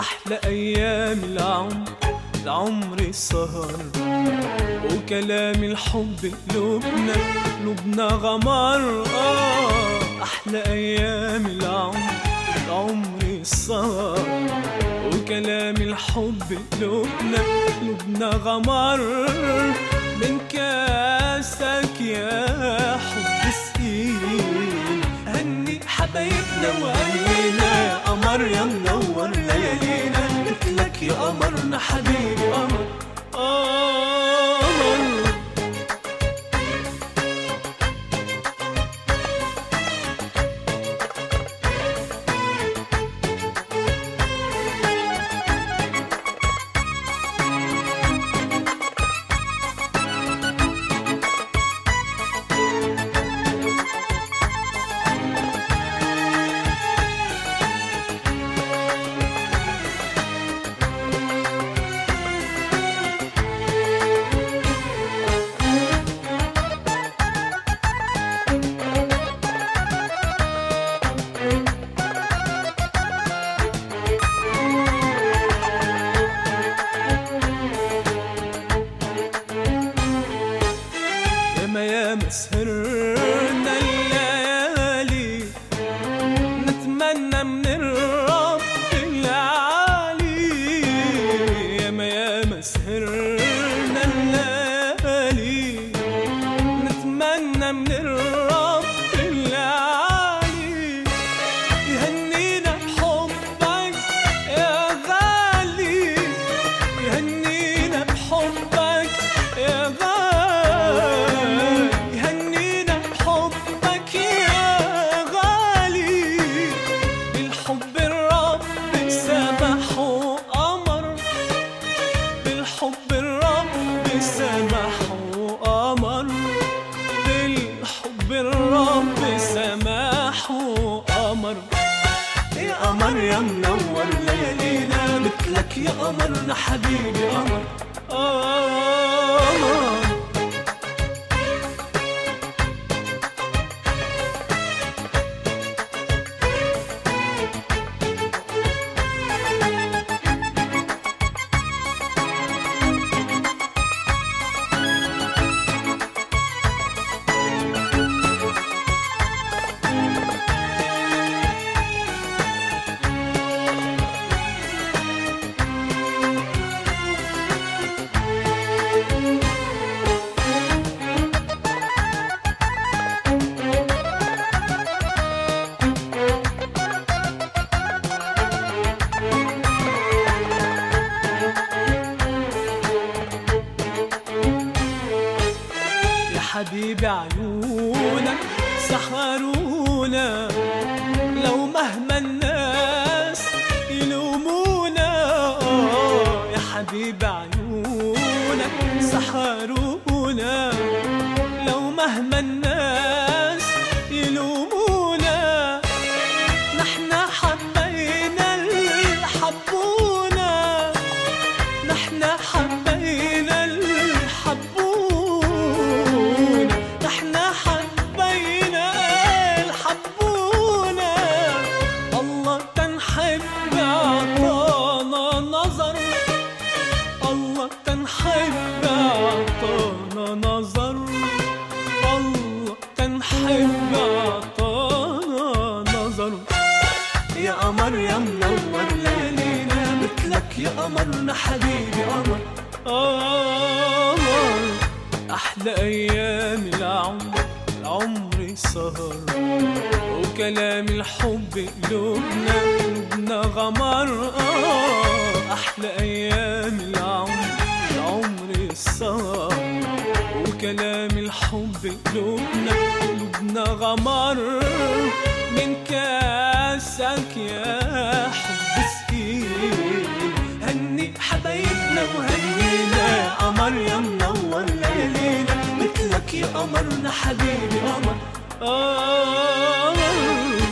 أحلى أيام العمر السهر، وكلام الحب قلوبنا غمر. أحلى أيام العمر السهر، وكلام الحب قلوبنا غمر. من كاسك يا حب سقيل، هني حبايبنا وهنينا. قمر يا منور ليالينا، قلتلك يا قمرنا حبيبي قمر قمر. ياما سهرنا الليالي، نتمنى من الرب العالي. ياما سهرنا الليالي، نتمنى من الرب العالي. يهنينا بحبك يا غالي، يهنينا بحبك يا غالي. الرب سماح وقمر. يا قمر يا منور ليالينا، مثلك يا قمرنا حبيبي قمر قمر. حبيبي عيونك سحرونا، لو مهما الناس يلومونا. يا حبيبي عيونك سحرونا، لو مهما الناس يلومونا. نحنا حبينا الحبونا، نحنا حبينا الحبونا. تنحب عطانا نظر، الله تنحب عطانا نظر. يا قمر يا منور ليالينا، مثلك يا قمرنا حبيبي قمر قمر. أحلى أيام العمر سهر، وكلام الحب قلوبنا غمر. أحلى أيام العمر السهر، وكلام الحب قلوبنا غمر. من كاسك يا حب سقيل، هني حبايبنا وهنينا. قمر يا منور ليالينا، مثلك يا قمرنا حبيبي قمر قمر.